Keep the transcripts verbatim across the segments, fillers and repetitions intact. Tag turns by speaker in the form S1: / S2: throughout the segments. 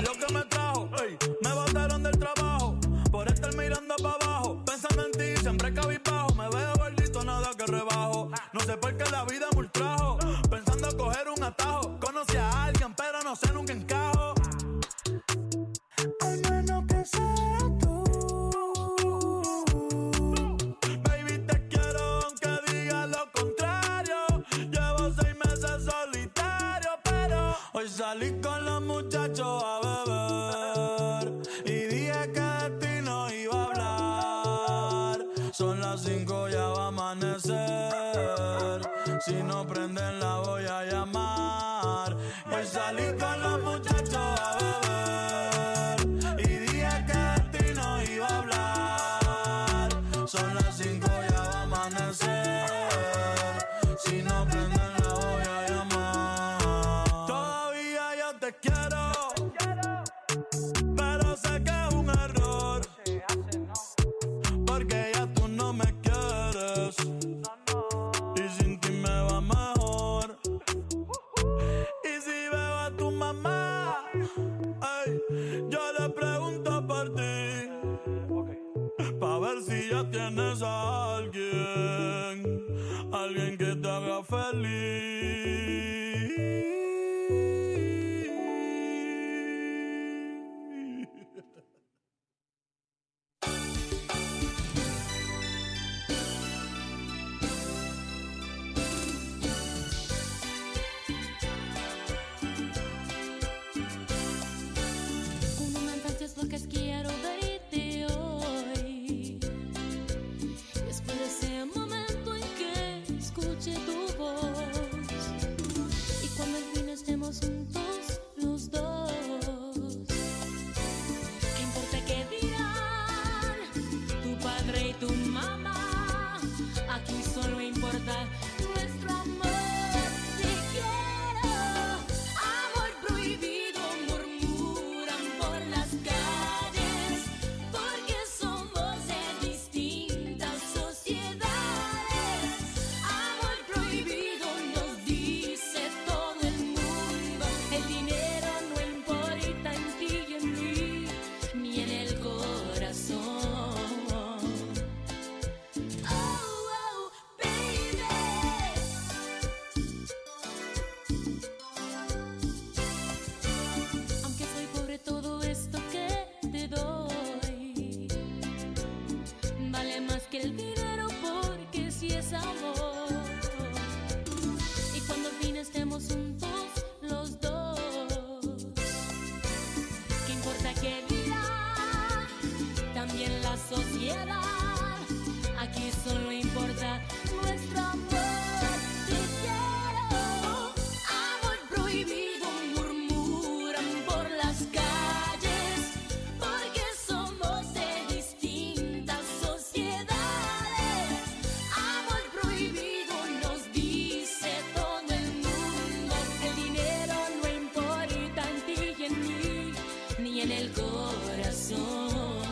S1: lo que me trajo. Ey, me botaron del trabajo por estar mirando para abajo. Pensando en ti, siempre cabizbajo. Me veo gordito, nada que rebajo. No sé por qué la vida me ultrajo. Pensando coger un atajo. Conocí a alguien, pero no sé, nunca encajo. Al menos que sea tú. Baby, te quiero aunque digas lo contrario. Llevo seis meses solitario, pero hoy salí con los muchachos a beber y dije que de ti no iba a hablar. Son las cinco, ya va a amanecer. Si no prenden la voy a llamar. Hoy salí con los muchachos a beber y dije que de ti no iba a hablar. Son las cinco, ya va a amanecer. Si no prenden la voy a llamar. Todavía yo te quiero, pero sé que es un error, porque ya tú no me quieres y sin ti me va mejor. Y si veo a tu mamá, ey, yo le pregunto por ti, pa' ver si ya tienes a alguien, alguien que te haga feliz.
S2: Como mandantes locas quiero verte hoy. Después de ese momento en que escuché tu voz, y cuando al fin estemos juntos los dos, ¿qué importa qué dirán tu padre y tu mamá? Aquí solo importa nuestro amor. Te quiero, amor prohibido, murmuran por las calles, porque somos de distintas sociedades. Amor prohibido nos dice todo el mundo. El dinero no importa en ti y en mí, ni en el corazón. Oh, oh, baby. Aunque soy pobre, todo esto que te doy vale más que el dinero, porque si es amor. Y cuando al fin estemos juntos los dos, ¿qué importa qué dirá también la sociedad? Aquí solo importa nuestro amor. Te quiero, amor prohibido, murmuran por las calles, porque somos de distintas sociedades. Amor prohibido nos dice todo el mundo. El dinero no importa en ti y en mí, ni en el corazón.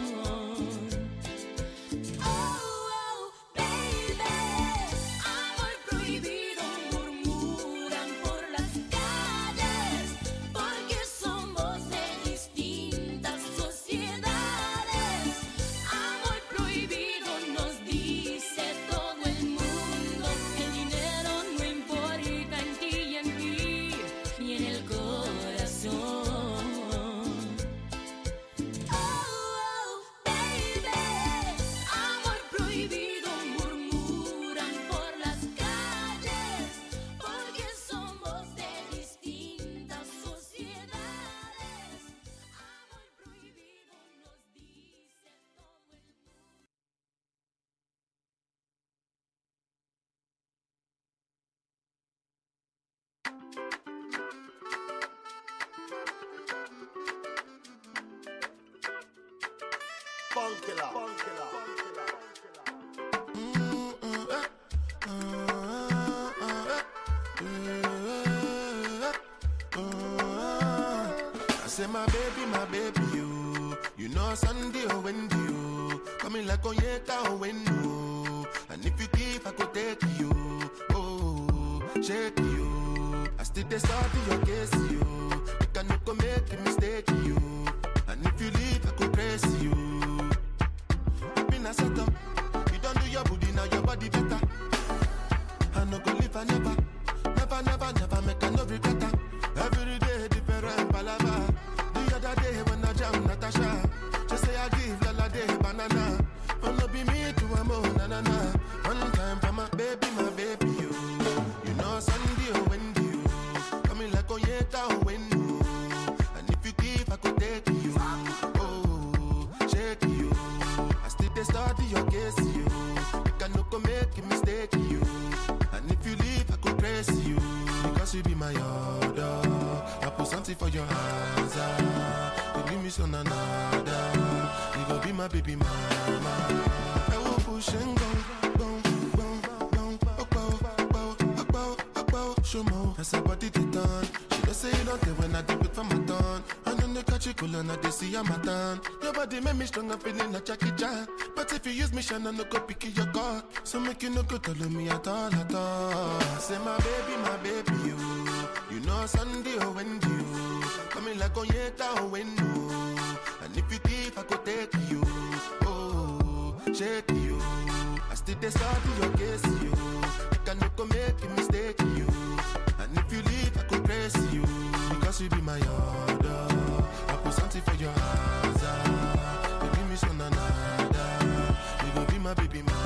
S2: Oh, oh, baby. Amor prohibido, murmuran por las calles, porque somos de distintas sociedades. Amor prohibido nos dice todo el mundo. El dinero no importa en ti y en mí, ni en el corazón. Oh, oh, baby. Amor prohibido, murmuran por las calles, porque somos de distintas sociedades. Amor prohibido nos dice todo el mundo.
S3: Punkela.
S4: I say my baby, my baby, you. You know Sunday or Wendy, you. Coming like Onyeka or Wendo. And if you give, I could take you. Oh, shake you. I still they start in your case, you. Make I no go make a mistake, you. And if you leave, I go praise you. You been a set up. You don't do your booty, now your body better. I no go live, I never. Never, never, never make I no regret that. Every day, different palava. The other day, when I jam Natasha, just say I give Lala day banana. Wanna be me to a mo, na na na. One time for my baby, my baby, you. You know Sunday or Wendy, you. Coming like Onyeka or Wendy. And if you give, I could take you. Oh, shake you. I still they study your case, you. You can no go make a mistake, you. And if you leave, I could praise you. Because you be my order. I put something for your hands. You give me some nada. You go be my baby mama. I will push and go, go, go, go, go, go, go, go, go, show more. I say body they done. She don't say you don't take when I do it for my turn. And then they catch you cool and they see I'm a turn. Your body make me strong, I'm feeling like Jackie Chan. But if you use me, Shannon, no go pick your card. So make you no go tell me at all, at all. I say my baby, my baby, you. You know Sunday or Wendy, you. Coming like Onyeka or Wendy. And if you give, I could take you. Oh, shake you. I still they study your case, you. I can no go make a mistake, you. And if you leave, I could praise you. Because you be my order. I put something for your hands. You give me some nada. You go be my baby mama.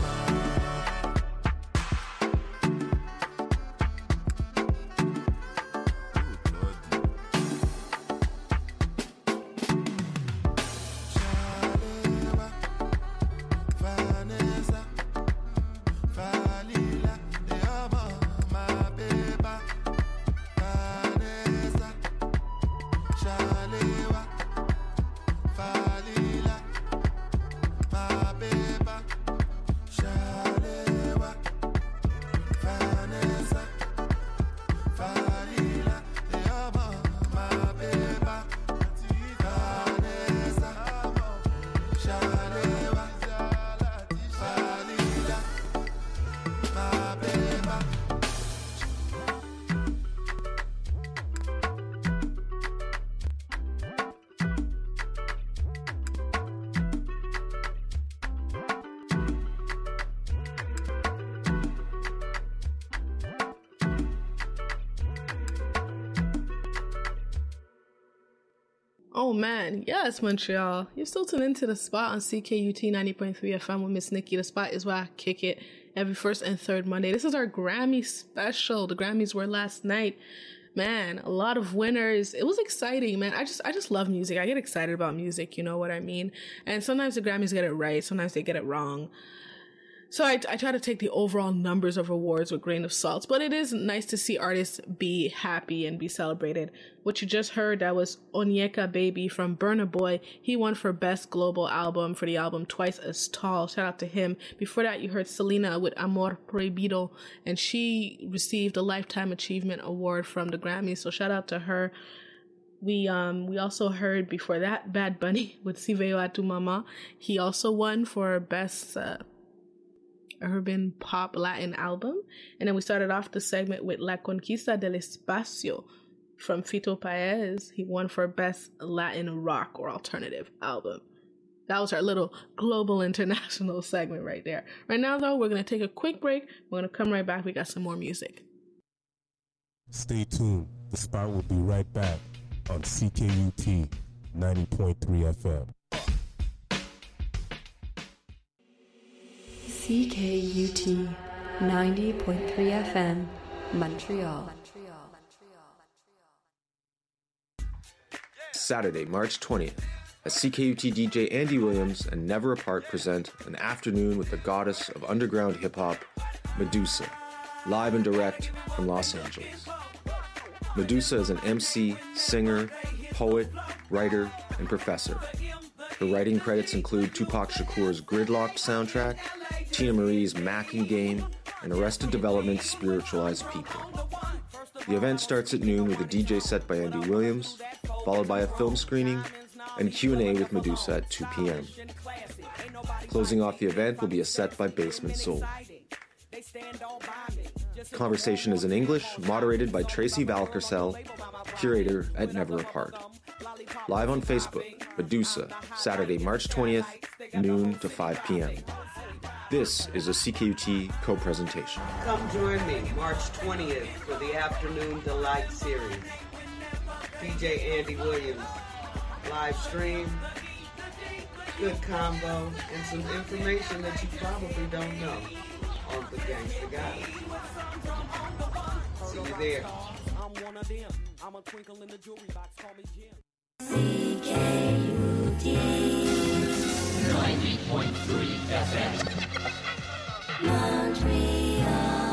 S3: Oh man, yes, Montreal. You're still tuned into The Spot on C K U T ninety point three F M with Miss Nikki. The Spot is where I kick it every first and third Monday. This is our Grammy special. The Grammys were last night. Man, a lot of winners. It was exciting, man. I just I just love music. I get excited about music, you know what I mean? And sometimes the Grammys get it right, sometimes they get it wrong. So I, I try to take the overall numbers of awards with a grain of salt, but it is nice to see artists be happy and be celebrated. What you just heard, that was Onyeka Baby from Burna Boy. He won for Best Global Album for the album Twice as Tall. Shout out to him. Before that, you heard Selena with Amor Prohibido, and she received a Lifetime Achievement Award from the Grammys, so shout out to her. We um we also heard before that Bad Bunny with Si Veo a Tu Mama. He also won for Best uh, Urban Pop Latin Album. And then we started off the segment with La Conquista del Espacio from Fito Paez. He won for Best Latin Rock or Alternative Album. That was our little global international segment right there. Right now, though, we're going to take a quick break. We're going to come right back. We got some more music.
S5: Stay tuned. The Spot will be right back on C K U T ninety point three F M.
S6: C K U T ninety point three F M, Montreal.
S7: Saturday, March twentieth, as C K U T D J Andy Williams and Never Apart present an afternoon with the goddess of underground hip-hop, Medusa, live and direct from Los Angeles. Medusa is an M C, singer, poet, writer, and professor. Her writing credits include Tupac Shakur's Gridlocked soundtrack, Tina Marie's Mackie Game, and Arrested Development's Spiritualized People. The event starts at noon with a D J set by Andy Williams, followed by a film screening and Q and A with Medusa at two p.m. Closing off the event will be a set by Basement Soul. Conversation is in English, moderated by Tracy Valkersel, curator at Never Apart. Live on Facebook, Medusa, Saturday, March twentieth, noon to five p.m. This is a C K U T co-presentation.
S8: Come join me March twentieth for the Afternoon Delight series. D J Andy Williams, live stream, good combo, and some information that you probably don't know on the Gangsta Goddess. See you there.
S2: C K U T
S9: ninety point three F M
S2: Montreal.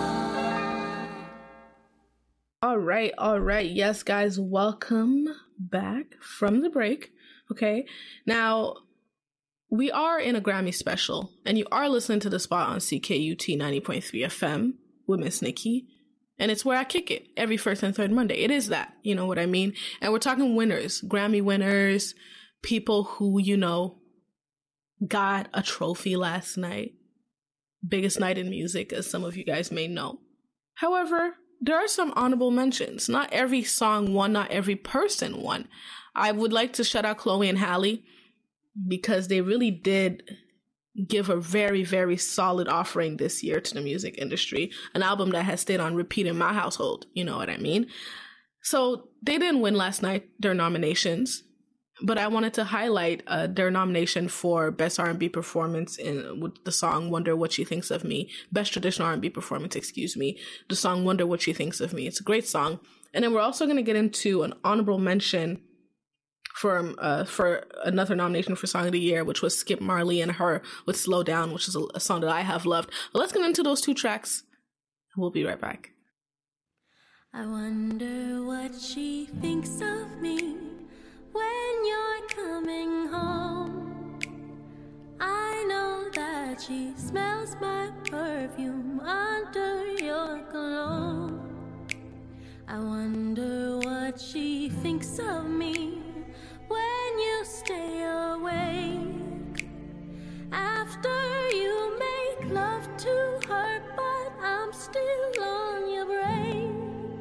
S3: All right, all right. Yes, guys, welcome back from the break. Okay, now we are in a Grammy special, and you are listening to The Spot on C K U T ninety point three F M with Miss Nikki, and it's where I kick it every first and third Monday. It is that, you know what I mean? And we're talking winners, Grammy winners, people who, you know, got a trophy last night. Biggest night in music, as some of you guys may know. However, there are some honorable mentions. Not every song won, not every person won. I would like to shout out Chloe and Halle because they really did give a very, very solid offering this year to the music industry. An album that has stayed on repeat in my household. You know what I mean? So they didn't win last night, their nominations. But I wanted to highlight uh, their nomination for Best R and B Performance in with the song Wonder What She Thinks of Me. Best Traditional R and B Performance, excuse me. The song Wonder What She Thinks of Me. It's a great song. And then we're also going to get into an honorable mention for, uh, for another nomination for Song of the Year, which was Skip Marley and Her with Slow Down, which is a, a song that I have loved. But let's get into those two tracks. We'll be right back.
S2: I wonder what she thinks of me when you're coming home. I know that she smells my perfume under your cologne. I wonder what she thinks of me when you stay awake. After you make love to her, but I'm still on your brain.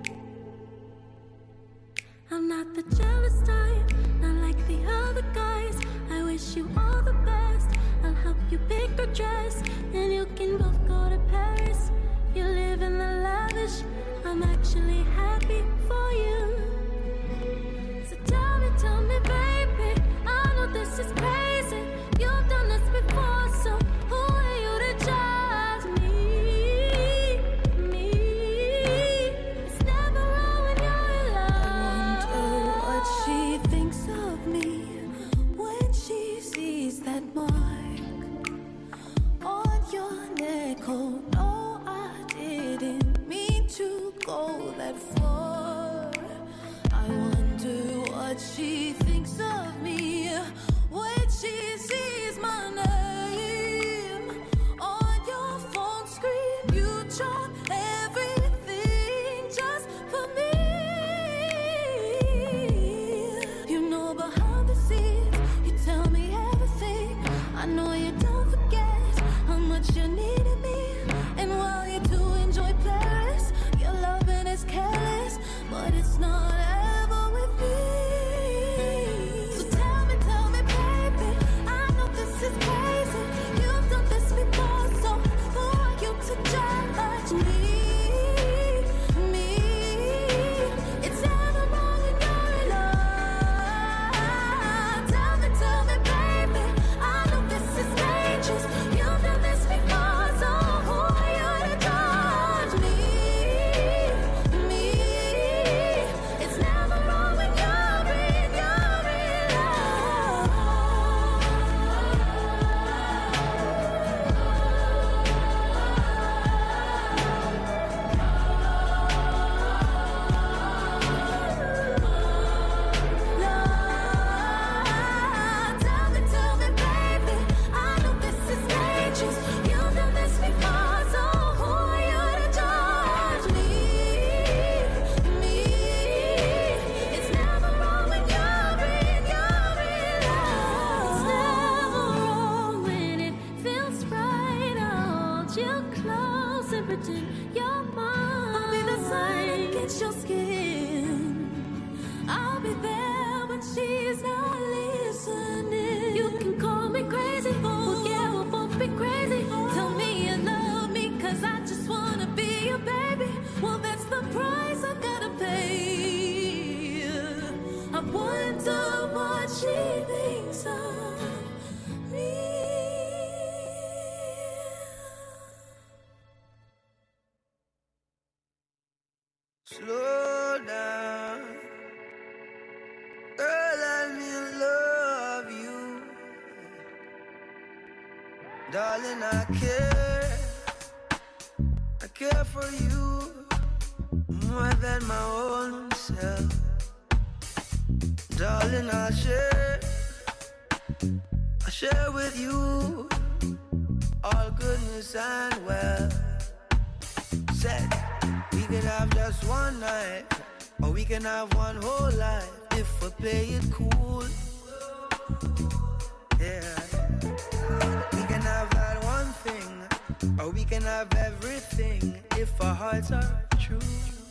S2: I'm not the jealous type, not like the other guys. I wish you all the best. I'll help you pick a dress, and you can both go to Paris. You live in the lavish, I'm actually happy for you. So tell me, tell me, baby, I know this is crazy. You've done this before, so who are you to judge me? Me, it's never wrong when you're in love. I wonder what she thinks of me when she sees that mark on your neck. Oh no, I didn't mean to go that he's not listening. You can call me crazy. Well, yeah, we'll both be crazy. Tell me you love me, cause I just wanna be your baby. Well, that's the price I gotta pay. I wonder what she thinks of me.
S10: Slow down, girl, let me love you. Darling, I care, I care for you more than my own self. Darling, I'll share, I'll share with you all goodness and wealth. Said we can have just one night, or we can have one whole life if we play it cool. Yeah, we can have that one thing, or we can have everything if our hearts are true.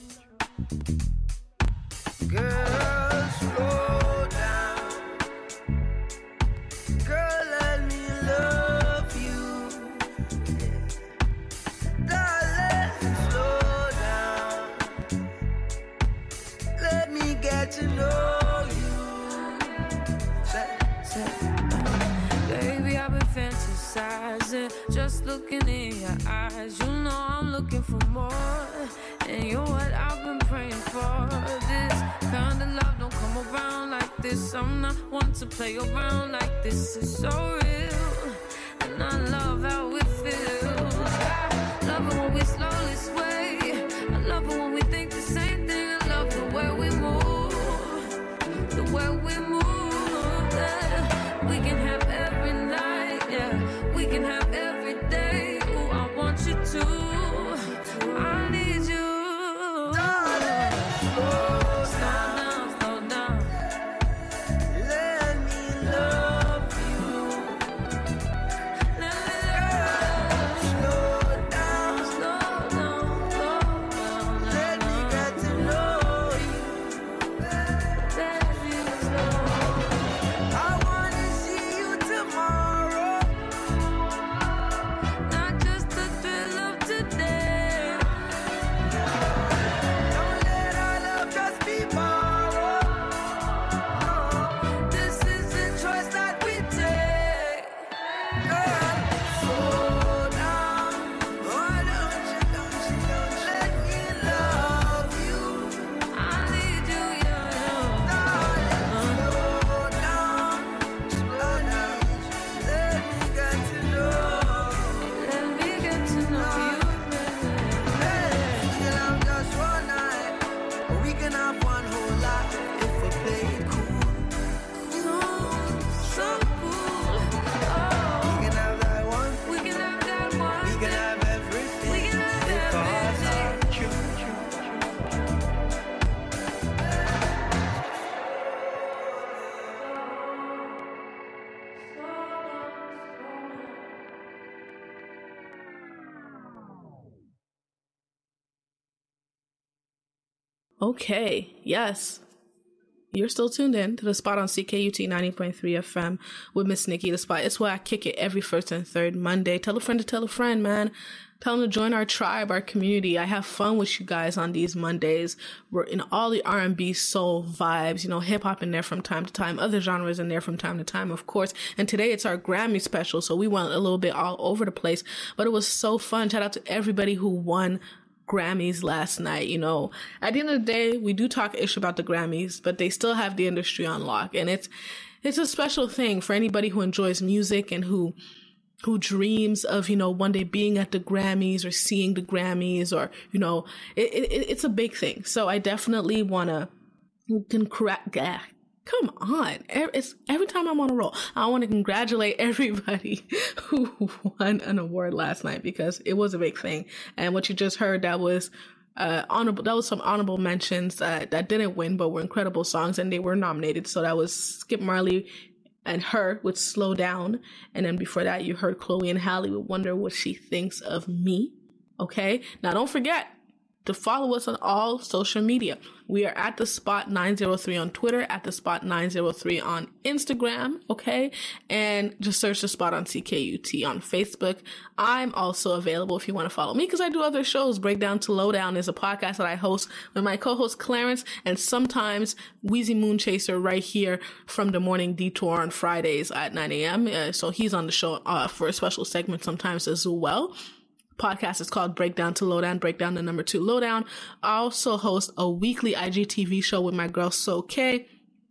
S10: Girl, slow down. Girl, let me love you. Darling, slow down. Let me get to know you. Say, say.
S2: Baby, I've been fantasizing, just looking in your eyes. You know I'm looking for more, and you're what I've been praying for. This kind of love don't come around like this. I'm not one to play around like this. It's so real, and I love how it feels. I love it when we slowly sway. I love it when we think the same thing. I love the way we move, the way we move. Yeah. We can have every night, yeah. We can have every day. Ooh, I want you to. I need you.
S3: Okay, yes. You're still tuned in to The Spot on C K U T ninety point three F M with Miss Nikki The Spot. It's where I kick it every first and third Monday. Tell a friend to tell a friend, man. Tell them to join our tribe, our community. I have fun with you guys on these Mondays. We're in all the R and B soul vibes, you know, hip hop in there from time to time, other genres in there from time to time, of course. And today it's our Grammy special, so we went a little bit all over the place, but it was so fun. Shout out to everybody who won Grammys last night. You know, at the end of the day, we do talk ish about the Grammys, but they still have the industry on lock, and it's it's a special thing for anybody who enjoys music and who who dreams of, you know, one day being at the Grammys or seeing the Grammys, or, you know, it, it it's a big thing. So I definitely want to congratulate. Come on. It's every time I'm on a roll, I want to congratulate everybody who won an award last night, because it was a big thing. And what you just heard, that was uh, honorable. That was some honorable mentions uh, that didn't win, but were incredible songs, and they were nominated. So that was Skip Marley and Her with Slow Down. And then before that, you heard Chloe and Halle with Wonder What She Thinks of Me. Okay. Now don't forget, to follow us on all social media. We are at The Spot nine oh three on Twitter, at The Spot nine oh three on Instagram, okay? And just search The Spot on C K U T on Facebook. I'm also available if you want to follow me because I do other shows. Breakdown to Lowdown is a podcast that I host with my co-host Clarence and sometimes Wheezy Moonchaser right here from the Morning Detour on Fridays at nine a.m. Uh, so he's on the show uh, for a special segment sometimes as well. Podcast is called Breakdown to Lowdown, Breakdown the number two Lowdown. I also host a weekly I G T V show with my girl So K,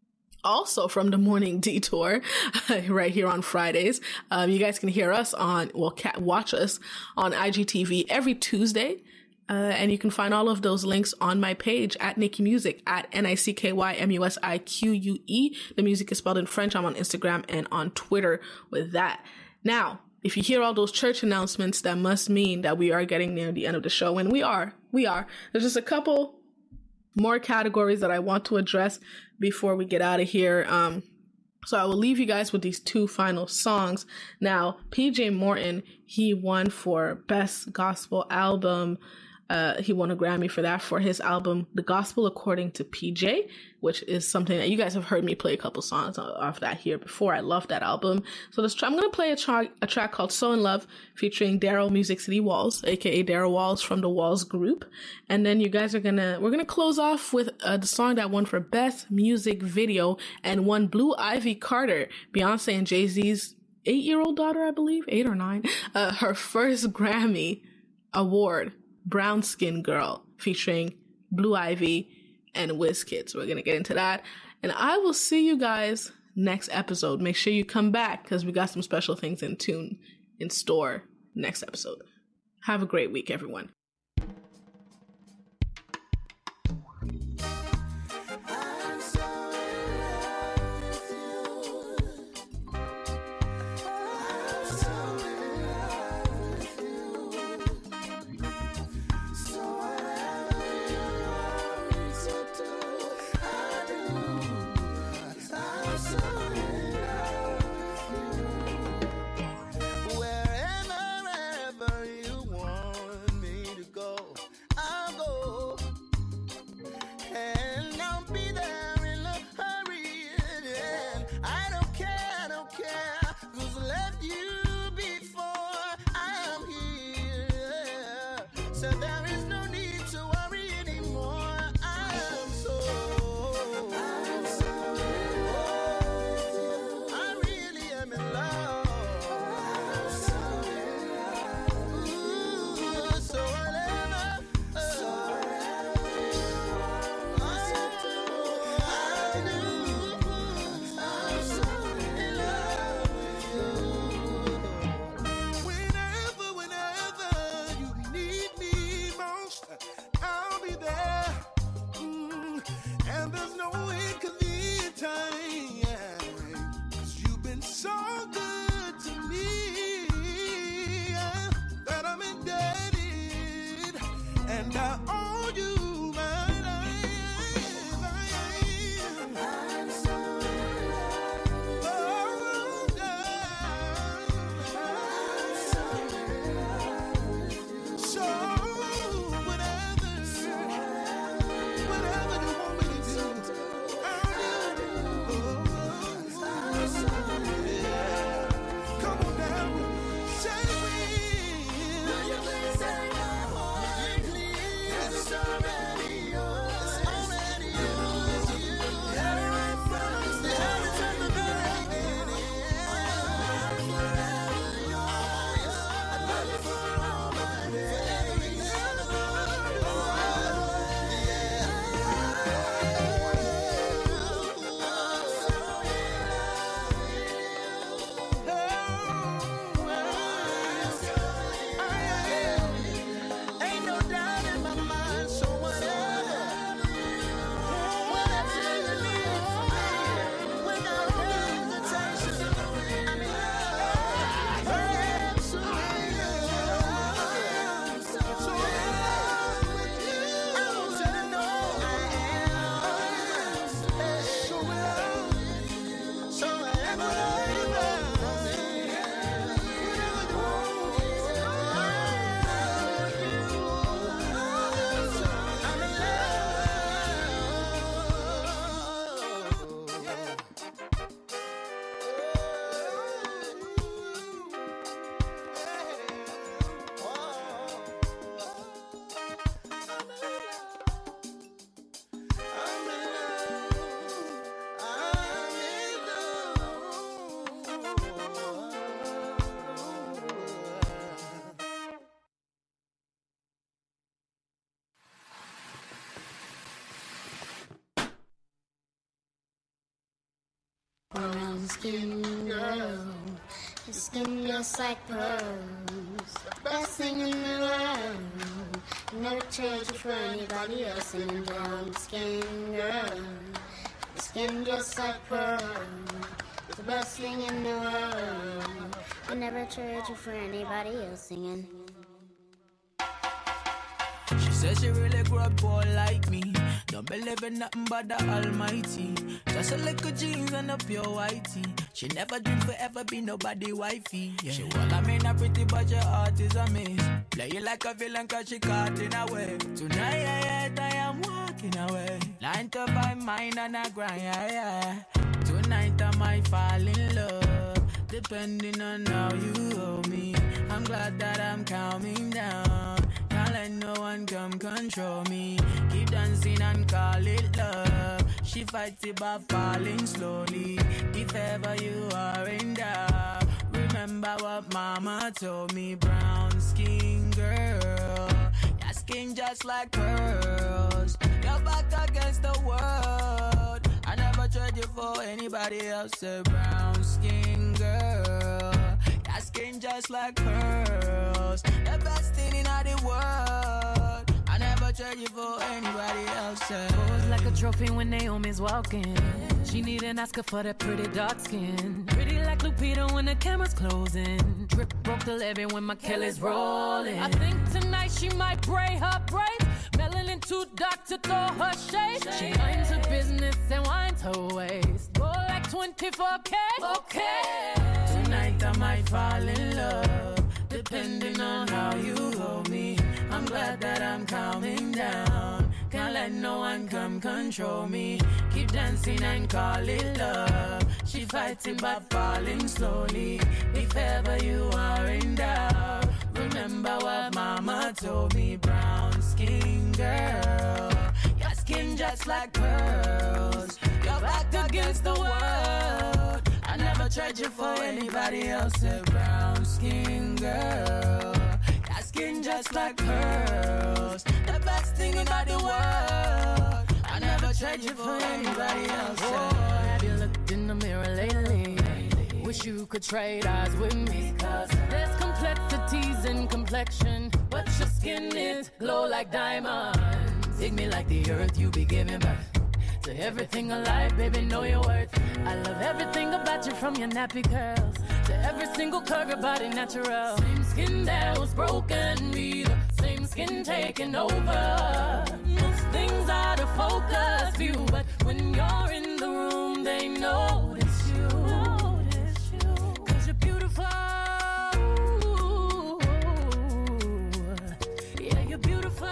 S3: also from the Morning Detour, right here on Fridays. Um, you guys can hear us on, well, watch us on I G T V every Tuesday. Uh, and you can find all of those links on my page at Nikki Music, at N I C K Y M U S I Q U E. The music is spelled in French. I'm on Instagram and on Twitter with that. Now, if you hear all those church announcements, that must mean that we are getting near the end of the show. And we are. We are. There's just a couple more categories that I want to address before we get out of here. Um, so I will leave you guys with these two final songs. Now, P J Morton, he won for Best Gospel Album. Uh, he won a Grammy for that for his album, The Gospel According to P J, which is something that you guys have heard me play a couple songs off that here before. I love that album. So this tra- I'm going to play a, tra- a track called So in Love featuring Daryl Music City Walls, aka Daryl Walls from the Walls Group. And then you guys are going to, we're going to close off with uh, the song that won for Best Music Video and won Blue Ivy Carter, Beyonce and Jay-Z's eight-year-old daughter, I believe, eight or nine, uh, her first Grammy award. Brown Skin Girl featuring Blue Ivy and WizKid. So we're going to get into that. And I will see you guys next episode. Make sure you come back because we got some special things in tune in store next episode. Have a great week, everyone.
S10: Wherever you want me
S2: skin, girl. Your skin just like pearls. Best thing in the world. Never trade you for anybody else. Singing down the skin, girl. Your skin just like pearls. The best thing in the world. I never trade you for anybody else. Singing.
S1: She says she really grew up poor like me. Don't believe in nothing but the Almighty. Just a little jeans and a pure whitey. She never dreamed forever be nobody wifey. Yeah. She well, I mean, a pretty but your heart is a miss. Play you like a villain cause she caught in a way. Tonight I am walking away. Nine to five mine and I grind, yeah, yeah. Tonight I might fall in love. Depending on how you hold me. I'm glad that I'm calming down. Can't let no one come control me. Keep dancing and call it love. She fights it by falling slowly. If ever you are in doubt, remember what mama told me. Brown skin girl, your skin just like pearls. Your back against the world. I never trade you for anybody else. A brown skin girl, your skin just like pearls. The best thing in all the world. I never trade you for anybody else.
S11: Pose like a trophy when Naomi's walking. She need an Oscar for that pretty dark skin. Pretty like Lupita when the camera's closing. Drip broke the levee when my Kelly's rolling. I think tonight she might braid her braids. Melanin too dark to throw her shade. She minds her business and winds her waist. Go like twenty-four K. Okay.
S1: Tonight I might fall in love. Depending on how you hold me. I'm glad that I'm calming down. Can't let no one come control me. Keep dancing and call it love. She fighting but falling slowly. If ever you are in doubt, remember what mama told me. Brown skin girl, your skin just like pearls. Your back against the world. I never trade you for anybody else. A brown skin girl, your skin just like pearls. The best thing in all the world. I never trade you for anybody else.
S11: Oh, have you looked in the mirror lately? Wish you could trade eyes with me. Cause there's complexities in complexion, but your skin is glow like diamonds. Dig me like the earth, you be giving birth to everything alive, baby, know your worth. I love everything about you, from your nappy curls to every single curve, your body natural. Same skin that was broken, be the same skin taking over. Most things out of focus view, but when you're in the room, they notice you. Notice you. Cause you're beautiful. Yeah, you're beautiful.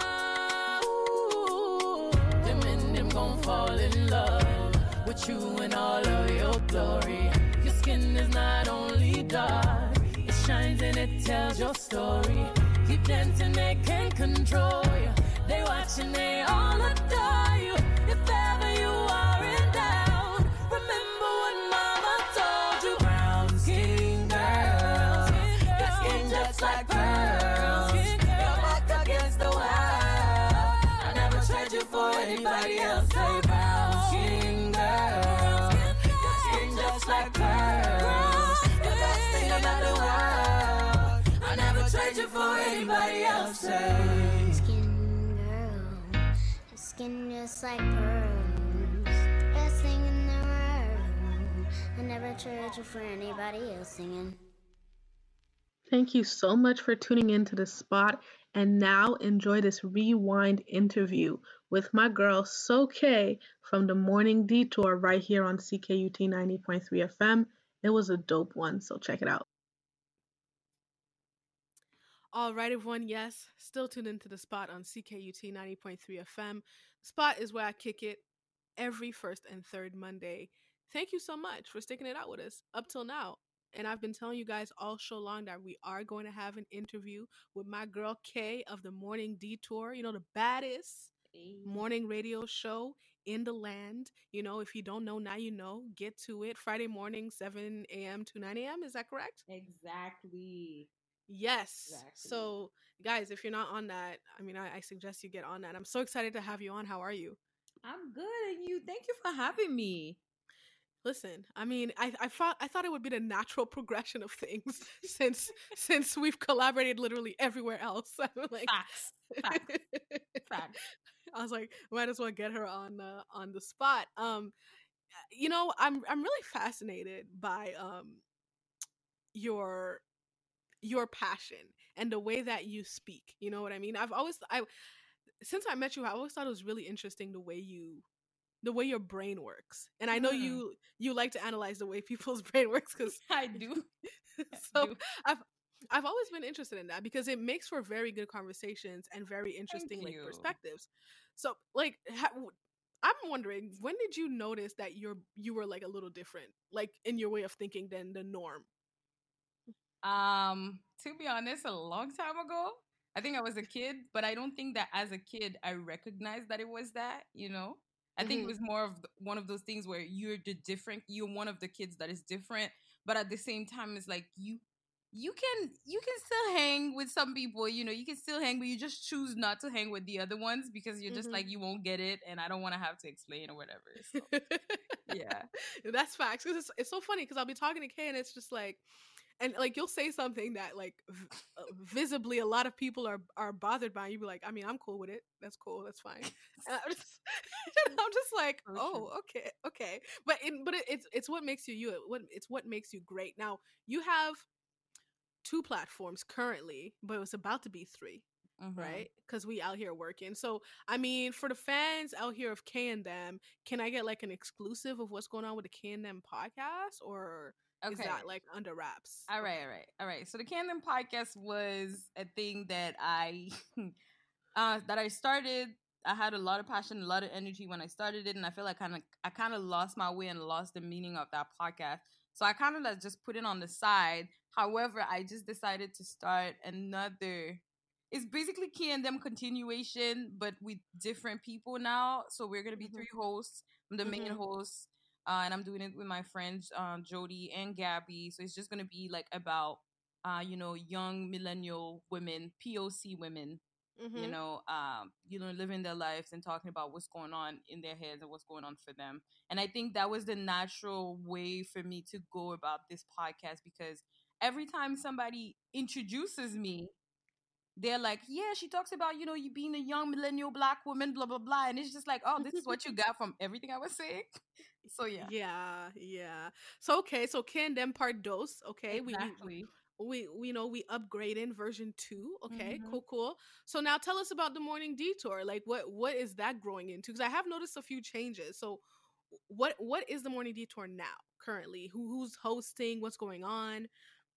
S11: Them and them gon' fall in love with you in all of your glory. Your skin is not only dark, it shines and it tells your story. Keep dancing, they can't control you. They watch and they all adore you. If ever you are in doubt, remember what mama told you. Brown skin girl, your skin just like pearls. Your back against the wall. I never trade you for anybody else. Say brown skin girl, your skin just like pearls. The best thing about the world. I never trade you for anybody else. Say
S2: Skin girl, your skin just like pearls. Best thing in the world. I never trade you for anybody else. Singing.
S3: Thank you so much for tuning in to The Spot, and now enjoy this rewind interview with my girl So K from the Morning Detour right here on C K U T ninety point three F M. It was a dope one, so check it out. All right, everyone. Yes, still tuned into The Spot on C K U T ninety point three F M. The Spot is where I kick it every first and third Monday. Thank you so much for sticking it out with us up till now. And I've been telling you guys all show long that we are going to have an interview with my girl Kay of the Morning Detour. You know, the baddest morning radio show in the land. You know, if you don't know, now you know. Get to it. Friday morning, seven a.m. to nine a.m. Is that correct?
S12: Exactly.
S3: Yes.
S12: Exactly.
S3: So, guys, if you're not on that, I mean, I, I suggest you get on that. I'm so excited to have you on. How are you?
S12: I'm good. And you, thank you for having me.
S3: Listen, I mean, I I thought I thought it would be the natural progression of things since since we've collaborated literally everywhere else. I'm like,
S13: Facts. Facts. Facts.
S3: I was like, might as well get her on uh, on the spot. Um, you know, I'm I'm really fascinated by um your your passion and the way that you speak. You know what I mean? I've always I since I met you, I always thought it was really interesting the way you the way your brain works. And I know
S13: Mm.
S3: you you like to analyze the way people's brain works because
S13: I do.
S3: so
S13: do.
S3: I've I've always been interested in that because it makes for very good conversations and very interesting like
S13: you.
S3: perspectives. So like ha- w- I'm wondering, when did you notice that you're you were like a little different, like in your way of thinking than the norm?
S13: Um, to be honest, a long time ago. I think I was a kid, but I don't think that as a kid I recognized that it was that, you know? I think it
S3: Mhm.
S13: was more of the, one of those things where you're the different, you're one of the kids that is different, but at the same time it's like you you can you can still hang with some people, you know, you can still hang, but you just choose not to hang with the other ones because you're just
S3: Mhm.
S13: like you won't get it and I don't want to have to explain or whatever. So, yeah.
S3: That's facts. 'Cause it's, it's so funny because I'll be talking to Kay and it's just like, and like you'll say something that like v- uh, visibly a lot of people are are bothered by. And you be like, I mean, I'm cool with it. That's cool. That's fine. And I'm just, and I'm just like,
S13: For
S3: oh,
S13: sure.
S3: okay, okay. But in, but it, it's it's what makes you you. It, what it's what makes you great. Now you have two platforms currently, but it's about to be three.
S13: Mhm.
S3: Right, because we out here working. So I mean, for the fans out here of K and them, can I get like an exclusive of what's going on with the K and them podcast, or is
S13: Okay.
S3: that like under wraps?
S13: All right, all right, all right. So the Camden podcast was a thing that I uh that I started. I had a lot of passion, a lot of energy when I started it, and I feel like kind of I kind of lost my way and lost the meaning of that podcast. So I kind of like just put it on the side. However, I just decided to start another. It's basically K and them continuation, but with different people now. So we're gonna be
S3: Mhm.
S13: three hosts. I'm the main
S3: Mhm.
S13: host. Uh, and I'm doing it with my friends um, Jody and Gabby. So it's just gonna be like about, uh, you know, young millennial women, P O C women, you
S3: Mhm.
S13: know, um, you know, living their lives and talking about what's going on in their heads and what's going on for them. And I think that was the natural way for me to go about this podcast because every time somebody introduces me, they're like, yeah, she talks about, you know, you being a young millennial black woman, blah, blah, blah. And it's just like, oh, this is what you got from everything I was saying. So, yeah.
S3: Yeah, yeah. So okay, so K and them part dos. Okay, we
S13: Exactly.
S3: we we we know we upgrading version two. Okay,
S13: Mhm.
S3: cool, cool. So now tell us about the morning detour. Like, what what is that growing into? Because I have noticed a few changes. So what what is the morning detour now currently? Who who's hosting? What's going on?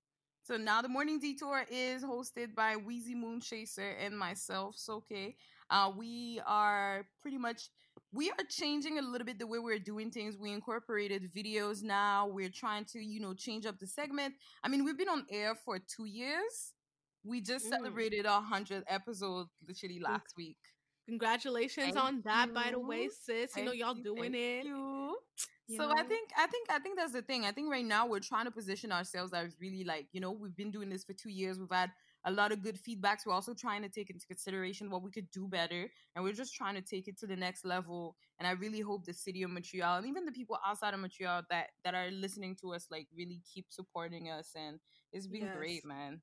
S13: So now the morning detour is hosted by Wheezy Moon Chaser and myself, Soke. Uh, we are pretty much we are changing a little bit the way we're doing things. We incorporated videos now. We're trying to, you know, change up the segment. I mean, we've been on air for two years. We just
S3: Mm.
S13: celebrated our hundredth episode literally last week.
S3: Congratulations
S13: Thank
S3: on that, by the way,
S13: you.
S3: sis. You know
S13: Thank
S3: y'all
S13: you,
S3: doing
S13: thank
S3: it.
S13: you.
S3: You
S13: So I
S3: know?
S13: think I think I think that's the thing. I think right now we're trying to position ourselves as really like, you know, we've been doing this for two years. We've had a lot of good feedbacks. We're also trying to take into consideration what we could do better. And we're just trying to take it to the next level. And I really hope the city of Montreal and even the people outside of Montreal that, that are listening to us like really keep supporting us. And it's been
S3: Yes.
S13: great, man.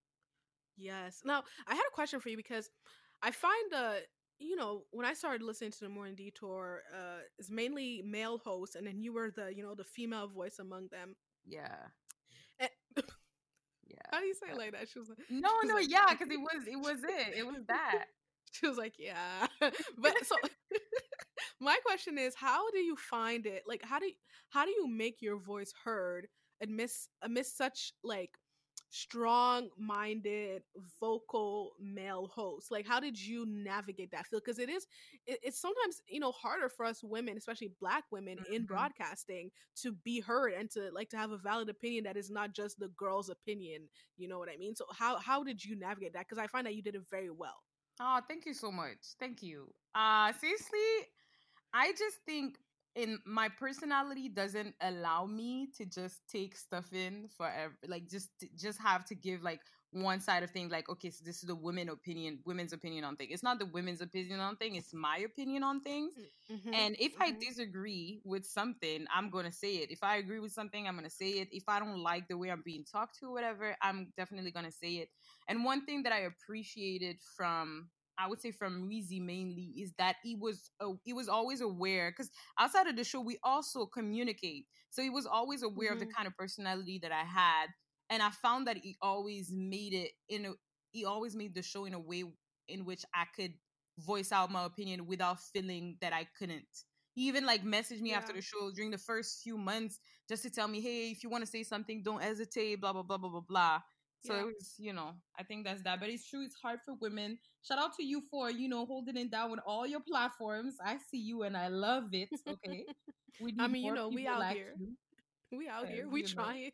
S3: Yes. Now, I had a question for you because I find uh you know, when I started listening to the Morning Detour, uh it's mainly male hosts and then you were the, you know, the female voice among them.
S13: Yeah.
S3: And
S13: Yeah.
S3: how do you say it like that? She was like
S13: No,
S3: she was
S13: no,
S3: like-
S13: yeah, because it was it was it. It was that.
S3: She was like, yeah. But so my question is, how do you find it? Like how do you, how do you make your voice heard amidst amidst such like strong-minded vocal male hosts? Like how did you navigate that field? Because it is it, it's sometimes, you know, harder for us women, especially black women in
S13: Mhm.
S3: broadcasting, to be heard and to like to have a valid opinion that is not just the girl's opinion. You know what I mean? So how how did you navigate that? Because I find that you did it very well.
S13: Oh, thank you so much. Thank you. Uh seriously, I just think in my personality doesn't allow me to just take stuff in forever, like just just have to give like one side of things, like, okay, so this is the women opinion women's opinion on things. It's not the women's opinion on things, it's my opinion on things.
S3: Mm-hmm.
S13: And if
S3: mm-hmm.
S13: I disagree with something, I'm gonna say it. If I agree with something, I'm gonna say it. If I don't like the way I'm being talked to, whatever, I'm definitely gonna say it. And one thing that I appreciated from, I would say from Weezy mainly, is that he was uh, he was always aware, because outside of the show we also communicate, so he was always aware
S3: Mm-hmm.
S13: of the kind of personality that I had, and I found that he always made it in a he always made the show in a way in which I could voice out my opinion without feeling that I couldn't. He even like messaged me
S3: Yeah.
S13: after the show during the first few months just to tell me, hey, if you want to say something, don't hesitate, blah blah blah blah blah blah. So
S3: Yeah.
S13: it was, you know, I think that's that. But it's true, it's hard for women. Shout out to you for, you know, holding it down with all your platforms. I see you and I love it. Okay. We need
S3: I mean, you
S13: more
S3: know, we
S13: people
S3: out
S13: like
S3: here.
S13: you.
S3: We out here.
S13: Because,
S3: We
S13: you know.
S3: trying.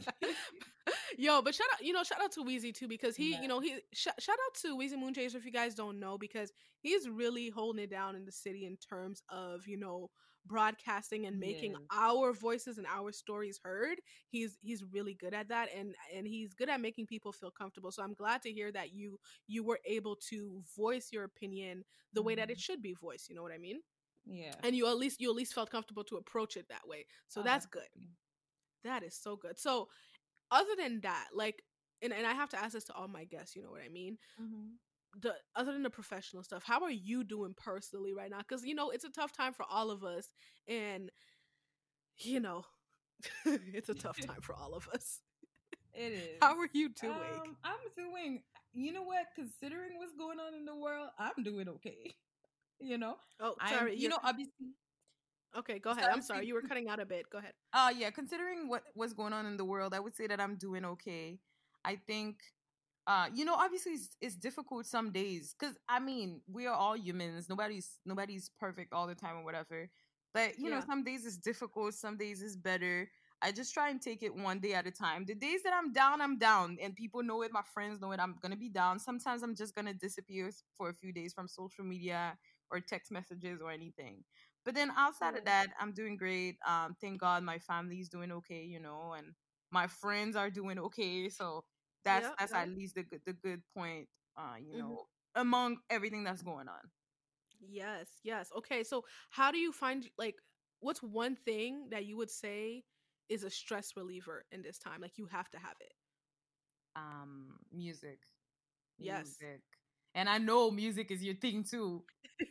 S3: Yo, but shout out, you know, shout out to Weezy too, because he,
S13: Yeah.
S3: you know, he sh- shout out to Weezy Moonchaser if you guys don't know, because he's really holding it down in the city in terms of, you know, broadcasting and making
S13: Yes.
S3: our voices and our stories heard. He's he's really good at that, and and he's good at making people feel comfortable. So I'm glad to hear that you you were able to voice your opinion the way that it should be voiced. You know what I mean?
S13: Yeah.
S3: And you at least you at least felt comfortable to approach it that way. So
S13: Oh,
S3: that's good. That is so good. So other than that, like, and, and I have to ask this to all my guests, you know what I mean?
S13: Mhm.
S3: The other than the professional stuff, how are you doing personally right now? Because, you know, it's a tough time for all of us, and you know, it's a tough time for all of us.
S13: It is.
S3: How are you doing?
S13: Um, I'm doing, you know what, considering what's going on in the world, I'm doing okay. You know?
S3: Oh,
S13: I'm-
S3: sorry.
S13: you
S3: you're-
S13: know, obviously.
S3: Okay, go ahead.
S13: Sorry,
S3: I'm sorry.
S13: speak-
S3: You were cutting out a bit. Go ahead.
S13: Uh yeah, considering what what's going on in the world, I would say that I'm doing okay. I think uh you know, obviously it's, it's difficult some days, cuz I mean, we are all humans. Nobody's nobody's perfect all the time or whatever. But you know,
S3: Yeah.
S13: some days it's difficult, some days it's better. I just try and take it one day at a time. The days that I'm down, I'm down, and people know it, my friends know it. I'm going to be down. Sometimes I'm just going to disappear for a few days from social media or text messages or anything. But then outside of that, I'm doing great. Um, thank God my family's doing okay, you know, and my friends are doing okay. So that's
S3: Yep,
S13: that's
S3: yep.
S13: at least the good the good point, uh, you
S3: Mhm.
S13: know, among everything that's going on.
S3: Yes, yes. Okay, so how do you find, like, what's one thing that you would say is a stress reliever in this time? Like, you have to have it.
S13: Um, music.
S3: Yes.
S13: Music. And I know music is your thing too.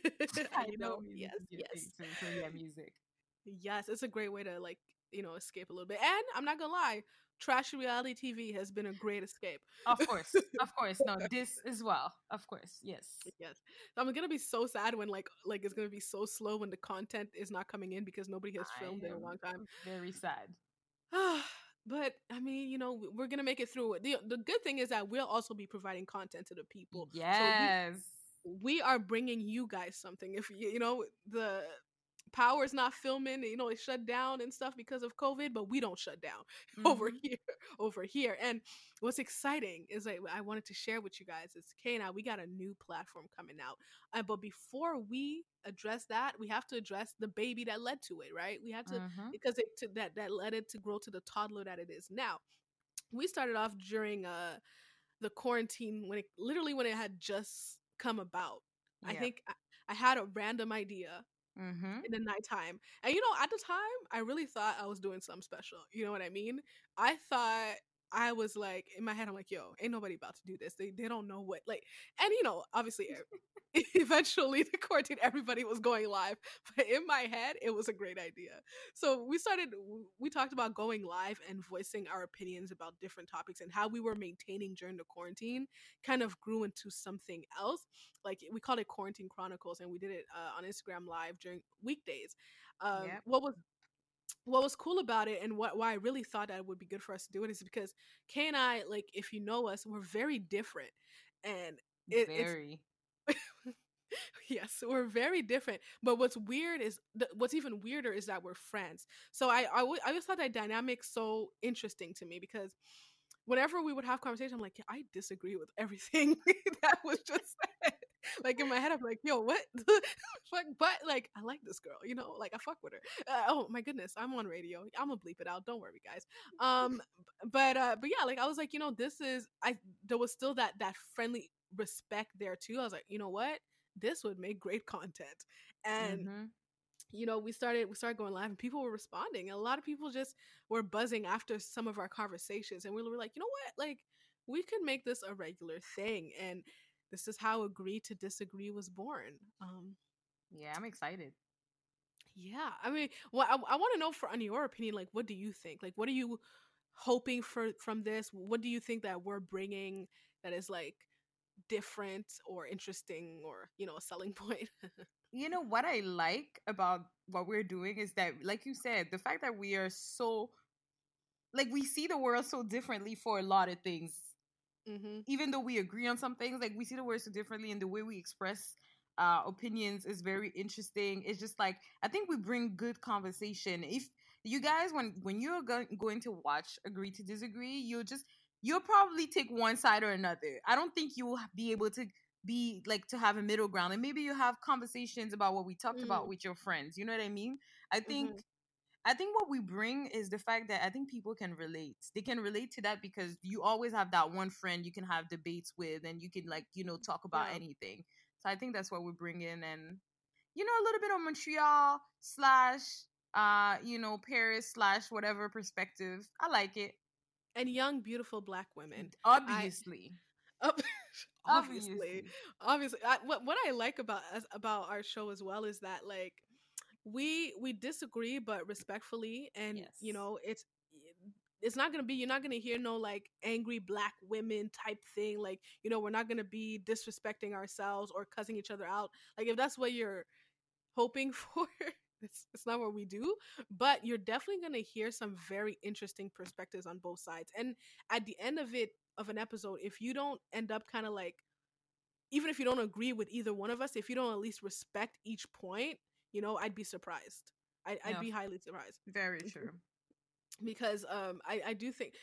S13: I
S3: You
S13: know
S3: know,
S13: music
S3: yes,
S13: is your
S3: yes.
S13: thing too. So yeah, music.
S3: Yes, it's a great way to, like, you know, escape a little bit. And I'm not gonna lie, trashy reality T V has been a great escape.
S13: Of course. Of course. No, this as well. Of course. Yes.
S3: Yes. I'm gonna be so sad when like like it's gonna be so slow when the content is not coming in because nobody has
S13: I
S3: filmed in a
S13: am
S3: long time.
S13: very sad.
S3: But I mean, you know, we're gonna make it through. The the good thing is that we'll also be providing content to the people.
S13: Yes.
S3: So we, we are bringing you guys something. If you you know the power's not filming, you know, it shut down and stuff because of COVID, but we don't shut down over
S13: Mhm.
S3: here, over here. And what's exciting is like I wanted to share with you guys is Kay and I, we got a new platform coming out. Uh, but before we address that, we have to address the baby that led to it, right? We have to
S13: Mhm.
S3: because it to, that that led it to grow to the toddler that it is now. We started off during uh the quarantine when it literally when it had just come about. I
S13: Yeah.
S3: think I, I had a random idea
S13: Mhm.
S3: in the nighttime. And you know, at the time, I really thought I was doing something special. You know what I mean? I thought I was like, in my head, I'm like, yo, ain't nobody about to do this. They they don't know what, like, and you know, obviously, e- eventually the quarantine, everybody was going live. But in my head, it was a great idea. So we started, we talked about going live and voicing our opinions about different topics and how we were maintaining during the quarantine kind of grew into something else. Like we called it Quarantine Chronicles, and we did it uh, on Instagram live during weekdays. Um,
S13: Yep.
S3: What was what was cool about it and what why I really thought that it would be good for us to do it is because Kay and I, like, if you know us, we're very different, and it,
S13: Very.
S3: it's yes, we're very different. But what's weird is th- what's even weirder is that we're friends. So I I, w- I just thought that dynamic so interesting to me because whenever we would have conversation, I'm like, I disagree with everything that was just said. Like in my head, I'm like, yo, what? Fuck, but like, I like this girl, you know, like I fuck with her. Uh, oh my goodness, I'm on radio. I'm gonna bleep it out. Don't worry, guys. Um, b- but uh, but yeah, like I was like, you know, this is I. There was still that that friendly respect there too. I was like, you know what? This would make great content, and.
S13: Mhm.
S3: You know, we started we started going live and people were responding. A lot of people just were buzzing after some of our conversations, and we were like, you know what, like we could make this a regular thing, and this is how Agree to Disagree was born. Um,
S13: Yeah, I'm excited.
S3: yeah, I mean, well, I, I want to know, for on your opinion, like, what do you think? Like, what are you hoping for from this? What do you think that we're bringing that is like different or interesting, or you know, a selling point?
S13: You know what I like about what we're doing is that, like you said, the fact that we are so, like, we see the world so differently for a lot of things.
S3: Mm-hmm.
S13: Even though we agree on some things, like we see the world so differently, and the way we express uh opinions is very interesting. It's just like, I think we bring good conversation. If you guys, when when you're go- going to watch Agree to Disagree, you'll just you'll probably take one side or another. I don't think you will be able to be like to have a middle ground, and maybe you have conversations about what we talked about
S3: Mm.
S13: with your friends. You know what I mean? I think
S3: Mhm.
S13: I think what we bring is the fact that I think people can relate. They can relate to that because you always have that one friend you can have debates with, and you can, like, you know, talk about
S3: Yeah.
S13: anything. So I think that's what we bring in, and you know, a little bit of Montreal slash uh, you know, Paris slash whatever perspective. I like it.
S3: And young, beautiful black women.
S13: Obviously.
S3: I, ob- obviously,
S13: Obviously.
S3: obviously. I, what what I like about us about our show as well is that, like, we we disagree but respectfully, and you
S13: Yes.
S3: know, it's it's not gonna be, you're not gonna hear no like angry black women type thing. Like, you know, we're not gonna be disrespecting ourselves or cussing each other out. Like, if that's what you're hoping for, it's, it's not what we do. But you're definitely going to hear some very interesting perspectives on both sides. And at the end of it, of an episode, if you don't end up kind of like, even if you don't agree with either one of us, if you don't at least respect each point, you know, I'd be surprised. I, I'd
S13: Yeah.
S3: be highly surprised.
S13: Very true.
S3: Because um I, I do think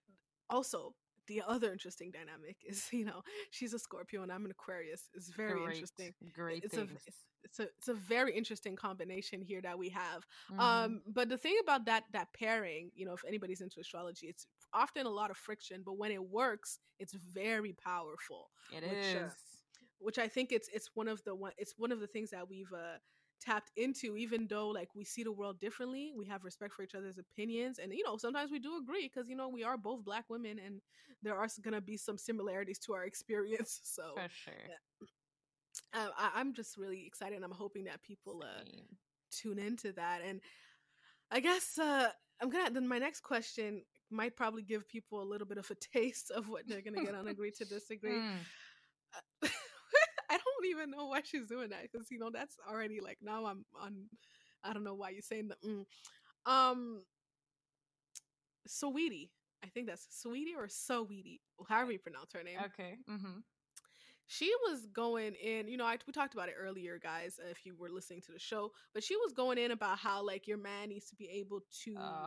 S3: also the other interesting dynamic is, you know, she's a Scorpio and I'm an Aquarius. It's very
S13: Great.
S3: interesting.
S13: Great
S3: It's a
S13: things.
S3: it's, it's a it's a very interesting combination here that we have.
S13: Mhm.
S3: Um but the thing about that that pairing, you know, if anybody's into astrology, it's often a lot of friction, but when it works, it's very powerful.
S13: It
S3: which,
S13: is.
S3: uh, which I think it's it's one of the one it's one of the things that we've uh tapped into. Even though like we see the world differently, we have respect for each other's opinions, and you know, sometimes we do agree because, you know, we are both black women and there are gonna be some similarities to our experience. So
S13: For sure.
S3: yeah. uh, I, I'm just really excited, and I'm hoping that people uh
S13: Same.
S3: tune into that. And I guess uh I'm gonna then my next question might probably give people a little bit of a taste of what they're gonna get on Agree to Disagree.
S13: Mm.
S3: Uh, I don't even know why she's doing that, because, you know, that's already like, now I'm on. I don't know why you're saying that. Mm. Um, Saweetie, I think that's Sweetie or Saweetie, however you pronounce her name.
S13: Okay. Mm-hmm.
S3: She was going in, you know, I, we talked about it earlier, guys, uh, if you were listening to the show, but she was going in about how like your man needs to be able to.
S13: Uh,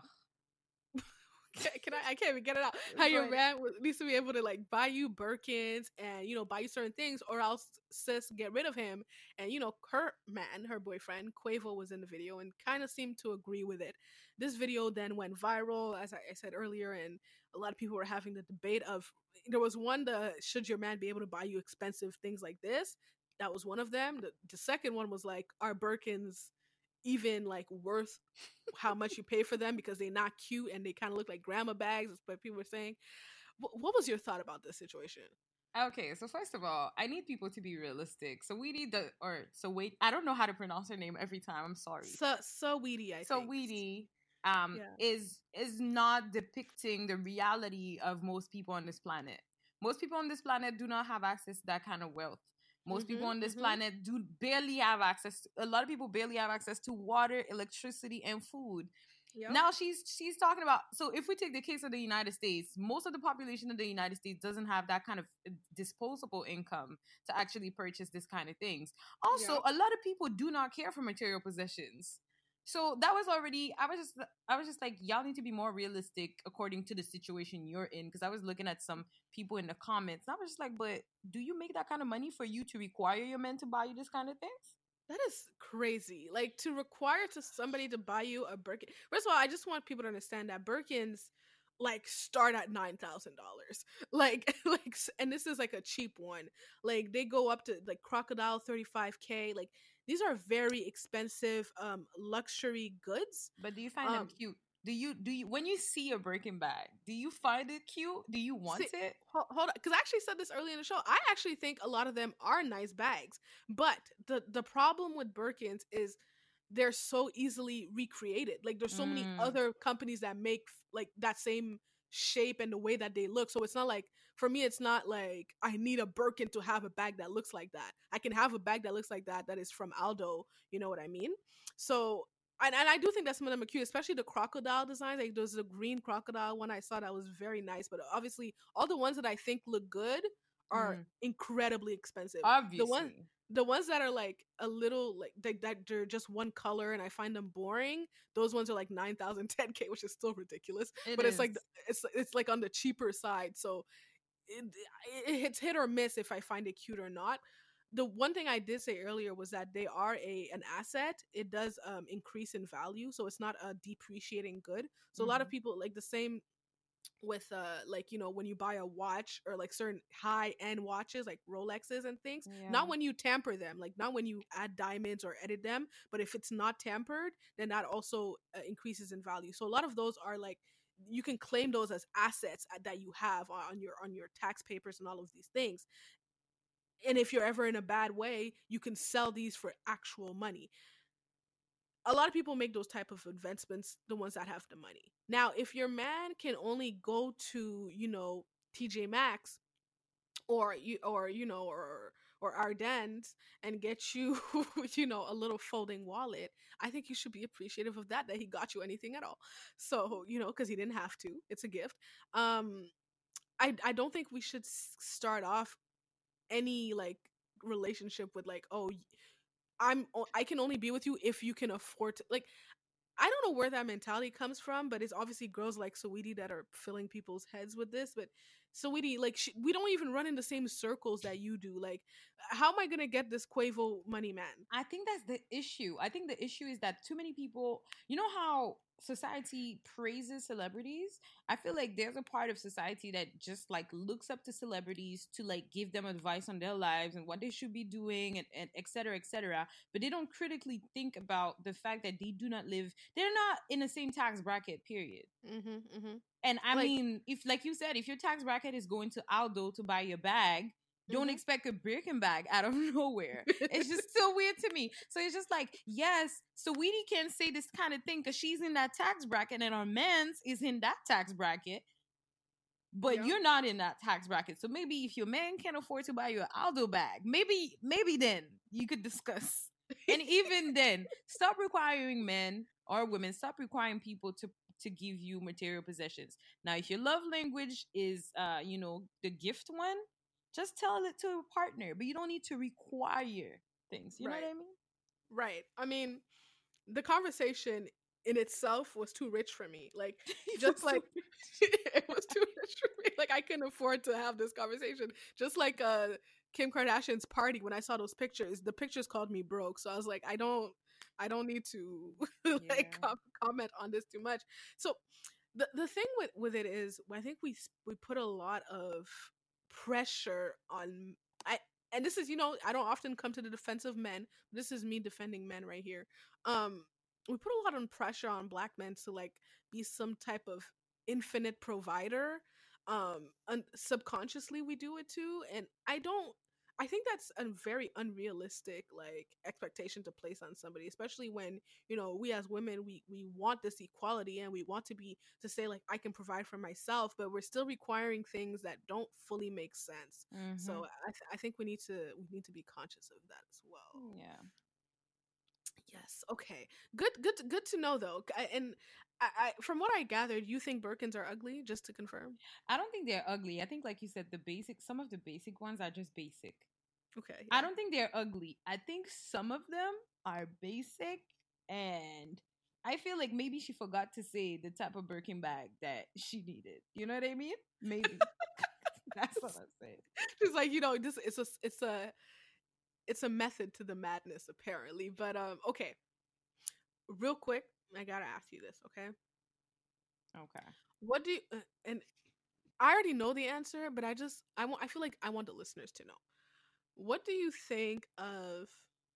S3: Can, can I? I can't even get it out. How your
S13: But-
S3: man w- needs to be able to like buy you Birkins and, you know, buy you certain things, or else sis get rid of him. And, you know, her man, her boyfriend Quavo, was in the video and kind of seemed to agree with it. This video then went viral, as I, I said earlier, and a lot of people were having the debate of, there was one, the should your man be able to buy you expensive things like this? That was one of them. The, the second one was like, are Birkins even like worth how much you pay for them, because they're not cute and they kind of look like grandma bags? That's what people were saying. Wh- what was your thought about this situation?
S13: Okay, so first of all, I need people to be realistic. So we need the or so wait, I don't know how to pronounce her name every time. I'm sorry.
S3: So Saweetie, I
S13: So
S3: think.
S13: Weedy um
S3: Yeah.
S13: is is not depicting the reality of most people on this planet. Most people on this planet do not have access to that kind of wealth. Most people
S3: Mhm,
S13: on this
S3: mhm.
S13: planet do barely have access to, a lot of people barely have access to water, electricity, and food.
S3: Yep.
S13: Now she's she's talking about, so if we take the case of the United States, most of the population of the United States doesn't have that kind of uh, disposable income to actually purchase this kind of things. Also,
S3: Yep.
S13: a lot of people do not care for material possessions. So that was already. I was just. I was just like, y'all need to be more realistic according to the situation you're in. Because I was looking at some people in the comments. And I was just like, but do you make that kind of money for you to require your men to buy you this kind of things?
S3: That is crazy. Like, to require to somebody to buy you a Birkin. First of all, I just want people to understand that Birkins like start at nine thousand dollars. Like, like, s- and this is like a cheap one. Like, they go up to like Crocodile thirty five k. Like, these are very expensive um luxury goods.
S13: But do you find them
S3: Um,
S13: cute? Do you do you when you see a Birkin bag? Do you find it cute? Do you want
S3: See,
S13: it?
S3: hold, hold on, because I actually said this early in the show. I actually think a lot of them are nice bags, but the the problem with Birkins is they're so easily recreated. Like, there's so many
S13: Mm.
S3: other companies that make like that same shape and the way that they look. So it's not like, for me, it's not like I need a Birkin to have a bag that looks like that. I can have a bag that looks like that that is from Aldo. You know what I mean? So. And, and I do think that some of them are cute, especially the crocodile designs. Like, there's a green crocodile one I saw that was very nice. But obviously, all the ones that I think look good are
S13: Mm.
S3: incredibly expensive.
S13: Obviously.
S3: The one, the ones that are like a little like they, that they're just one color and I find them boring. Those ones are like nine thousand, ten k, which is still ridiculous.
S13: It
S3: but it's like
S13: is.
S3: it's it's like on the cheaper side. So it, it, it's hit or miss if I find it cute or not. The one thing I did say earlier was that they are a an asset. It does um increase in value, so it's not a depreciating good. So a lot of
S13: Mhm.
S3: people like the same with uh like, you know, when you buy a watch or like certain high end watches like Rolexes and things,
S13: Yeah.
S3: not when you tamper them, like not when you add diamonds or edit them, but if it's not tampered, then that also uh, increases in value. So a lot of those are like, you can claim those as assets uh, that you have on on your on your tax papers and all of these things. And if you're ever in a bad way, you can sell these for actual money. A lot of people make those type of investments, the ones that have the money. Now, if your man can only go to, you know, T J Maxx or you or you know or or Ardennes and get you you know a little folding wallet, I think you should be appreciative of that that he got you anything at all. So, you know, because he didn't have to, it's a gift. um I I don't think we should s- start off any like relationship with like, oh, y- I'm o- I can only be with you if you can afford to, like, I don't know where that mentality comes from, but it's obviously girls like Saweetie that are filling people's heads with this. But Saweetie, like, sh we don't even run in the same circles that you do. Like, how am I gonna get this Quavo money man?
S13: I think that's the issue. I think the issue is that too many people, you know how society praises celebrities? I feel like there's a part of society that just like looks up to celebrities to like give them advice on their lives and what they should be doing and, and et cetera, et cetera. But they don't critically think about the fact that they do not live, they're not in the same tax bracket, period.
S3: Mm-hmm, mm-hmm.
S13: And I
S3: Like-
S13: mean, if like you said, if your tax bracket is going to Aldo to buy your bag, don't
S3: Mhm.
S13: expect a Birkin bag out of nowhere. It's just so weird to me. So it's just like, yes, Saweetie can say this kind of thing because she's in that tax bracket and our man's is in that tax bracket. But
S3: Yeah.
S13: you're not in that tax bracket. So maybe if your man can't afford to buy you an Aldo bag, maybe, maybe then you could discuss. And even then, stop requiring men or women, stop requiring people to to give you material possessions. Now, if your love language is, uh, you know, the gift one, just tell it to a partner. But you don't need to require things. You know
S3: Right.
S13: what I mean?
S3: Right. I mean, the conversation in itself was too rich for me. Like,
S13: It
S3: just
S13: was so
S3: like it was too rich for me. Like, I couldn't afford to have this conversation. Just like uh Kim Kardashian's party, when I saw those pictures, the pictures called me broke. So I was like, I don't I don't need to like
S13: Yeah.
S3: com- comment on this too much. So the the thing with with it is, I think we s- we put a lot of pressure on I and this is, you know, I don't often come to the defense of men. This is me defending men right here. Um we put a lot of pressure on black men to like be some type of infinite provider. Um and subconsciously we do it too, and I don't I think that's a very unrealistic like expectation to place on somebody, especially when, you know, we as women, we we want this equality and we want to be to say like I can provide for myself, but we're still requiring things that don't fully make sense. So
S13: Mhm.
S3: I th- I think we need to we need to be conscious of that as well.
S13: Yeah.
S3: Yes. Okay. Good. Good. Good to know though. I- And I, I, from what I gathered, you think Birkins are ugly. Just to confirm.
S13: I don't think they're ugly. I think, like you said, the basic, some of the basic ones are just basic.
S3: Okay.
S13: I
S3: yeah.
S13: don't think they're ugly. I think some of them are basic and I feel like maybe she forgot to say the type of Birkin bag that she needed. You know what I mean? Maybe. That's what I'm saying.
S3: It's like, you know, this it's a it's a it's a method to the madness apparently. But um, okay, real quick, I gotta ask you this, okay?
S13: Okay.
S3: What do you uh, and I already know the answer, but I just I want I feel like I want the listeners to know. What do you think of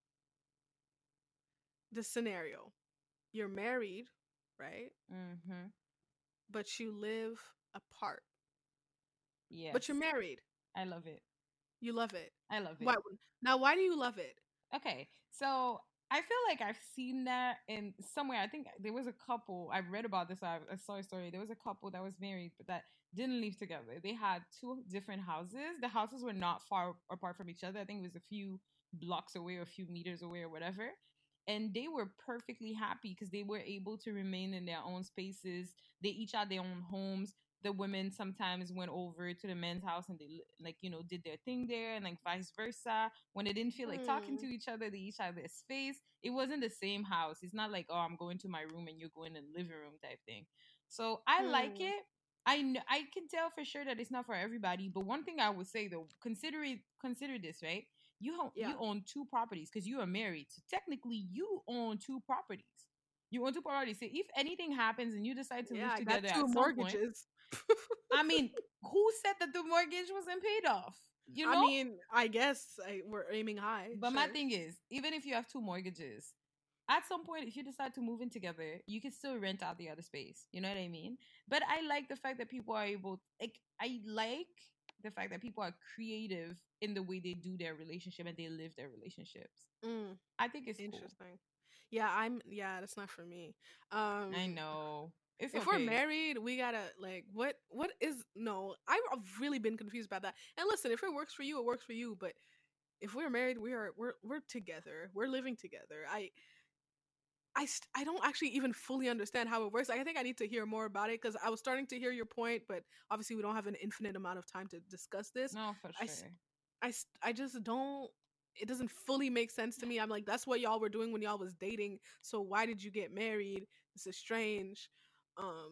S3: the scenario? You're married, right?
S13: Mm-hmm.
S3: But you live apart.
S13: Yes.
S3: But you're married.
S13: I love it.
S3: You love it.
S13: I love it.
S3: Why, now, why do you love it?
S13: Okay, so I feel like I've seen that in somewhere. I think there was a couple. I read about this. I, I saw a story. There was a couple that was married, but that didn't live together. They had two different houses. The houses were not far apart from each other. I think it was a few blocks away or a few meters away or whatever. And they were perfectly happy because they were able to remain in their own spaces. They each had their own homes. The women sometimes went over to the men's house and they, like, you know, did their thing there, and like vice versa. When they didn't feel like talking to each other, they each had their space. It wasn't the same house. It's not like, oh, I'm going to my room and you're going to the living room type thing. So I like it. I kn- I can tell for sure that it's not for everybody. But one thing I would say though, consider it, consider this, right? You ho-
S3: Yeah.
S13: you own two properties because you are married. So technically, you own two properties. You own two properties. So if anything happens and you decide to
S3: Yeah,
S13: live
S3: I got
S13: together
S3: two
S13: at some
S3: mortgages.
S13: point, I mean, who said that the mortgage wasn't paid off? You know?
S3: I mean, I guess I, we're aiming high.
S13: But my
S3: sure.
S13: thing is, even if you have two mortgages, at some point, if you decide to move in together, you can still rent out the other space. You know what I mean? But I like the fact that people are able, like, I like the fact that people are creative in the way they do their relationship and they live their relationships.
S3: Mm,
S13: I think it's
S3: interesting.
S13: cool.
S3: Yeah, I'm. Yeah, that's not for me. Um,
S13: I know. It's
S3: if
S13: okay.
S3: we're married, we gotta like what? What is no? I've really been confused about that. And listen, if it works for you, it works for you. But if we're married, we are we're we're together. We're living together. I. I, st- I don't actually even fully understand how it works. Like, I think I need to hear more about it because I was starting to hear your point, but obviously we don't have an infinite amount of time to discuss this.
S13: No, for
S3: I,
S13: sure.
S3: s- I, s- I just don't. It doesn't fully make sense to me. I'm like, that's what y'all were doing when y'all was dating. So why did you get married? This is strange. Um,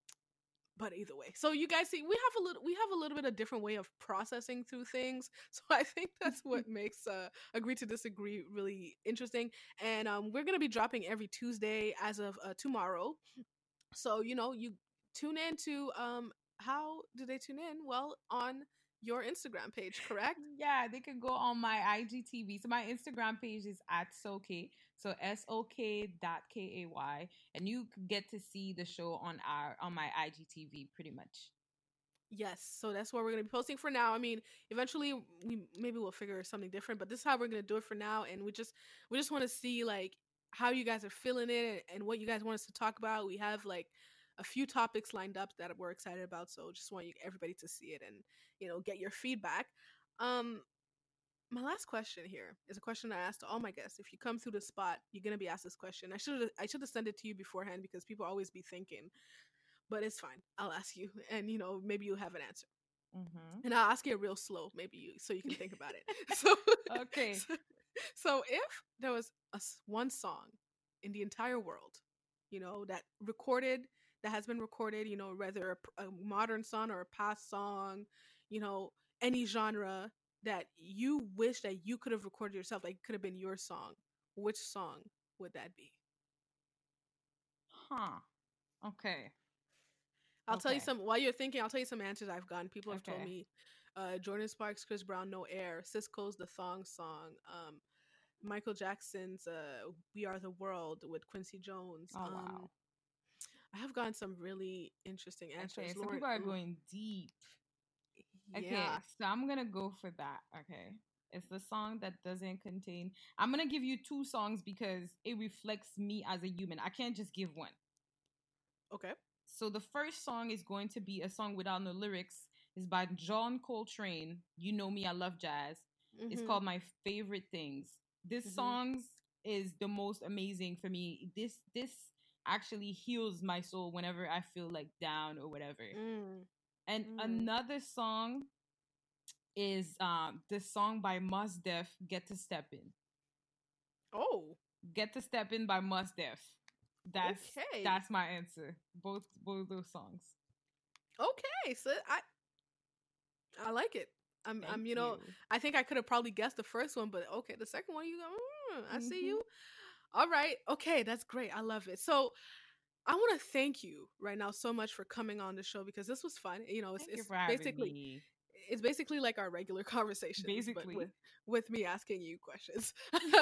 S3: but either way, so you guys see, we have a little, we have a little bit of different way of processing through things. So I think that's what makes uh, Agree to Disagree really interesting. And um, we're gonna be dropping every Tuesday as of uh, tomorrow. So you know, you tune in to um, how do they tune in? Well, on your Instagram page, correct?
S13: Yeah, they could go on my I G T V. So my Instagram page is at Soke. So S O K dot K A Y. And you could get to see the show on our on my I G T V pretty much.
S3: Yes, so that's what we're gonna be posting for now. I mean, eventually we maybe we'll figure something different, but this is how we're gonna do it for now. And we just we just want to see like how you guys are feeling it and, and what you guys want us to talk about. We have like a few topics lined up that we're excited about, so just want you everybody to see it and you know get your feedback. Um, my last question here is a question I asked to all my guests. If you come through the spot, you're gonna be asked this question. I should I should have sent it to you beforehand because people always be thinking, but it's fine. I'll ask you, and you know maybe you'll have an answer.
S13: Mm-hmm.
S3: And I'll ask it real slow, maybe you, so you can think about it. So
S13: okay.
S3: So, so if there was a s- one song in the entire world, you know, that recorded, that has been recorded, you know, whether a, p- a modern song or a past song, you know, any genre that you wish that you could have recorded yourself, like could have been your song, which song would that be?
S13: Huh. Okay.
S3: I'll tell you
S13: Okay.
S3: some while you're thinking. I'll tell you some answers I've gotten. People have told
S13: Okay.
S3: me, uh, Jordan Sparks, Chris Brown, No Air, Cisco's The Thong Song, um, Michael Jackson's uh, We Are the World with Quincy Jones.
S13: Oh,
S3: um,
S13: wow.
S3: I have gotten some really interesting answers.
S13: Okay, so
S3: Lauren,
S13: people are
S3: mm,
S13: going deep. Okay,
S3: yeah.
S13: so I'm gonna go for that. Okay. It's the song that doesn't contain. I'm gonna give you two songs because it reflects me as a human. I can't just give one.
S3: Okay.
S13: So the first song is going to be a song without no lyrics. It's by John Coltrane. You know me, I love jazz. It's
S3: Mhm.
S13: called My Favorite Things. This
S3: Mhm.
S13: song is the most amazing for me. This this actually heals my soul whenever I feel like down or whatever.
S3: Mm.
S13: And
S3: Mm.
S13: another song is um the song by Mos Def, Get to Step In.
S3: Oh.
S13: Get to Step In by Mos Def. That's
S3: okay.
S13: That's my answer. Both both those songs.
S3: Okay, so I I like it. I'm
S13: Thank
S3: I'm you know
S13: you.
S3: I think I could have probably guessed the first one, but okay, the second one you go. Mm, I see
S13: Mhm.
S3: you. All right. Okay, that's great. I love it. So I want to thank you right now so much for coming on the show because this was fun. You know, it's,
S13: Thank you
S3: it's
S13: for having
S3: basically
S13: me.
S3: it's basically like our regular conversations, but
S13: Basically.
S3: with with me asking you questions.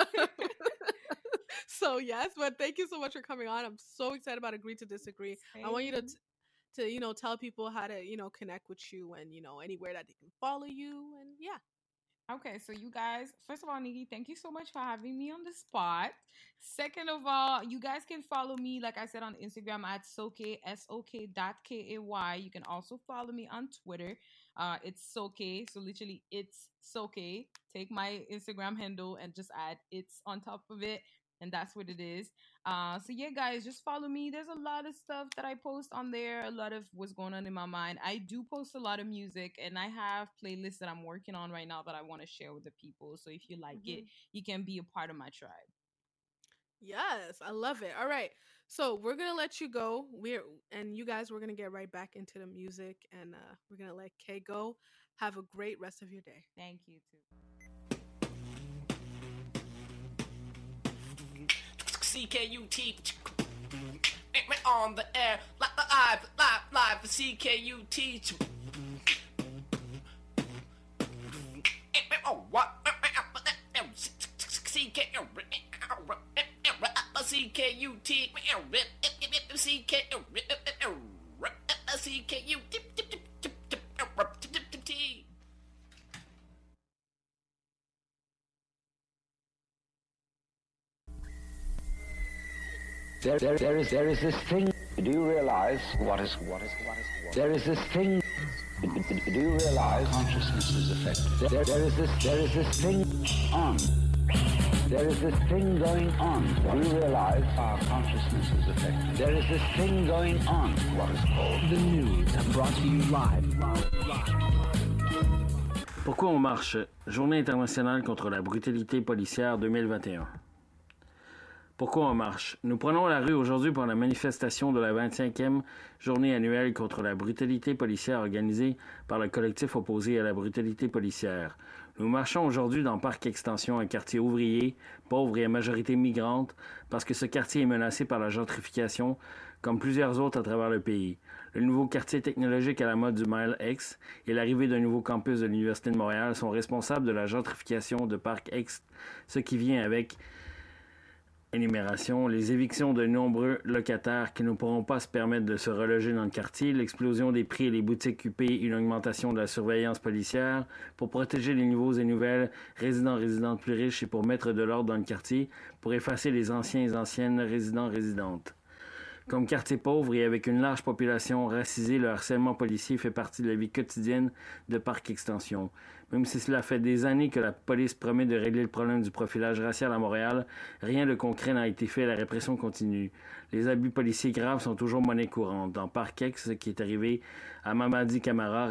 S3: So yes, but thank you so much for coming on. I'm so excited about Agree to Disagree. I want you to
S13: Same.
S3: to you know tell people how to you know connect with you and you know anywhere that they can follow you and yeah.
S13: Okay, so you guys, first of all, Nikki, thank you so much for having me on the spot. Second of all, you guys can follow me, like I said, on Instagram at Soke, S O K dot K A Y. You can also follow me on Twitter. Uh, it's Soke, so literally it's Soke. Take my Instagram handle and just add it's on top of it, and that's what it is. Uh, so yeah, guys, just follow me. There's a lot of stuff that I post on there, a lot of what's going on in my mind. I do post a lot of music, and I have playlists that I'm working on right now that I want to share with the people. So if you like it,
S3: Mhm.
S13: you can be a part of my tribe.
S3: Yes, I love it. All right. So we're gonna let you go. We're and you guys we're gonna get right back into the music and uh we're gonna let Kay go. Have a great rest of your day.
S13: Thank you too.
S14: C K U T on the air, live, live, live, live for C K U T. Oh, what? C K C K U T C K C K U T.
S15: There, there, there is, there is this thing. Do you realize what is, what is, what is, what? There is this thing. Do you realize consciousness is affected? There, there is this, there is this thing on. There is this thing going on. Do you realize our consciousness is affected? There is this thing going on. What is called the news, brought to you live.
S16: Pourquoi on marche? Journée internationale contre la brutalité policière deux mille vingt et un. Pourquoi on marche? Nous prenons la rue aujourd'hui pour la manifestation de la vingt-cinquième journée annuelle contre la brutalité policière organisée par le collectif opposé à la brutalité policière. Nous marchons aujourd'hui dans Parc Extension, un quartier ouvrier, pauvre et à majorité migrante, parce que ce quartier est menacé par la gentrification, comme plusieurs autres à travers le pays. Le nouveau quartier technologique à la mode du Mile X et l'arrivée d'un nouveau campus de l'Université de Montréal sont responsables de la gentrification de Parc X, ce qui vient avec énumération, les évictions de nombreux locataires qui ne pourront pas se permettre de se reloger dans le quartier, l'explosion des prix et les boutiques huppées, une augmentation de la surveillance policière pour protéger les nouveaux et nouvelles résidents résidentes plus riches et pour mettre de l'ordre dans le quartier, pour effacer les anciens et anciennes résidents résidentes. Comme quartier pauvre et avec une large population racisée, le harcèlement policier fait partie de la vie quotidienne de Parc Extension. Même si cela fait des années que la police promet de régler le problème du profilage racial à Montréal, rien de concret n'a été fait et la répression continue. Les abus policiers graves sont toujours monnaie courante. Dans Parc Ex, ce qui est arrivé à Mamadi Camara,